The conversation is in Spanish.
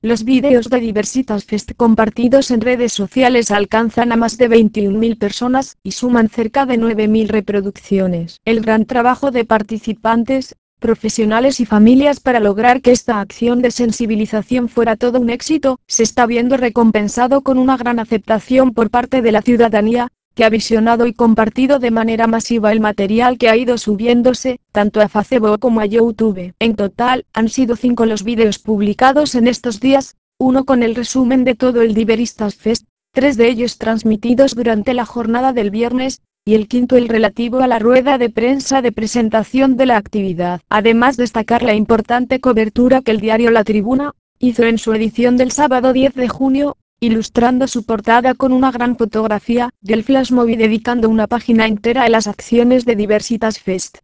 Los vídeos de Diversitas Fest compartidos en redes sociales alcanzan a más de 21.000 personas y suman cerca de 9.000 reproducciones. El gran trabajo de participantes, profesionales y familias para lograr que esta acción de sensibilización fuera todo un éxito, se está viendo recompensado con una gran aceptación por parte de la ciudadanía, que ha visionado y compartido de manera masiva el material que ha ido subiéndose, tanto a Facebook como a YouTube. En total, han sido 5 los vídeos publicados en estos días, uno con el resumen de todo el Diversitas Fest, 3 de ellos transmitidos durante la jornada del viernes, y el quinto el relativo a la rueda de prensa de presentación de la actividad. Además destacar la importante cobertura que el diario La Tribuna hizo en su edición del sábado 10 de junio, ilustrando su portada con una gran fotografía del Flash Movie dedicando una página entera a las acciones de Diversitas Fest.